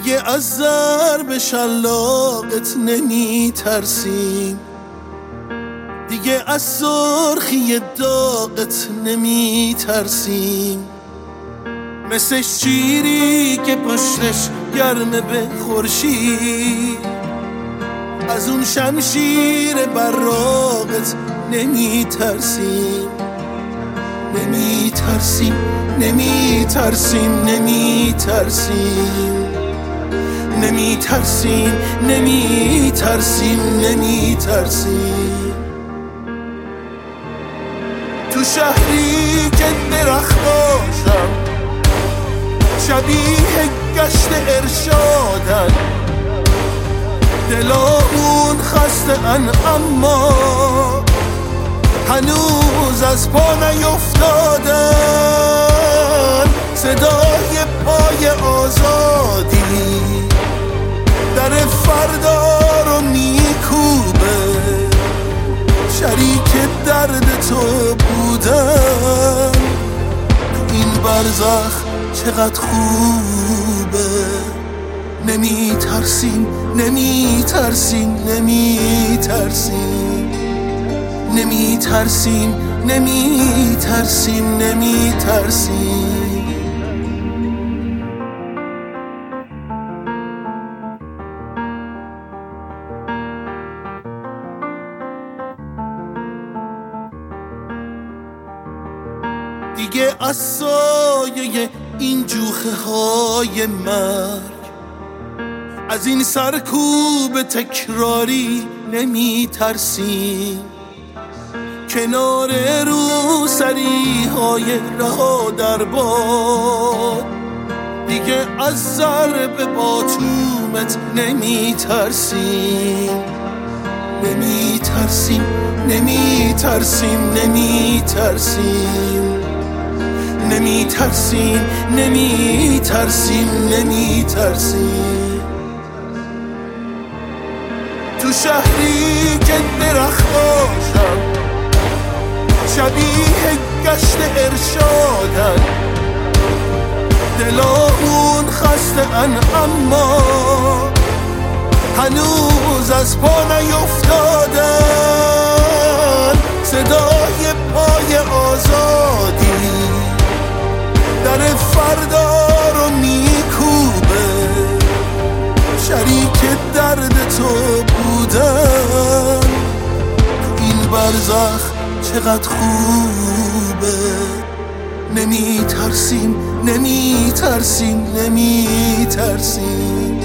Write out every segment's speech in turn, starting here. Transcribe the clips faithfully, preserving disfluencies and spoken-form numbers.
دیگه از ضرب شلاقت نمی ترسیم، دیگه از سرخی داغت نمی ترسیم. مثل شیری که پشتش گرمه به خورشید، از اون شمشیر براقت نمی ترسیم. نمی ترسیم نمی ترسیم نمی ترسیم نمی ترسیم نمی ترسیم نمی ترسیم. تو شهری که درختاشم شبیه گشت ارشادن، دلامون خسته ان اما هنوز از پا نیفتادن. صدای پای آزادی در فردا رو میکوبه، شریک درد تو بودن تو این برزخ چقدر خوبه. نمی ترسیم نمی ترسیم نمی ترسیم نمی ترسیم نمی ترسیم نمی ترسیم. دیگه از سایه این جوخه های مرگ، از این سرکوب تکراری نمی ترسیم. کنار رو سری های رها در باد، دیگه از ضرب باتومت نمی ترسیم. نمی ترسیم نمی ترسیم نمی ترسیم نمی ترسیم نمی ترسیم نمی ترسیم. تو شهری که درختاشم شبیه گشت ارشادن، دلامون خسته ان اما هنوز از پا نیفتادن. صدای پای آزادی در فردا رو میکوبه، شریک درد تو بودن تو این برزخ چقدر خوبه. نمی ترسیم نمی ترسیم نمی ترسیم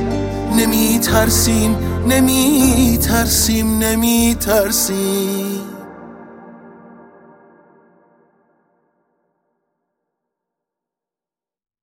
نمی ترسیم نمی ترسیم نمی ترسیم.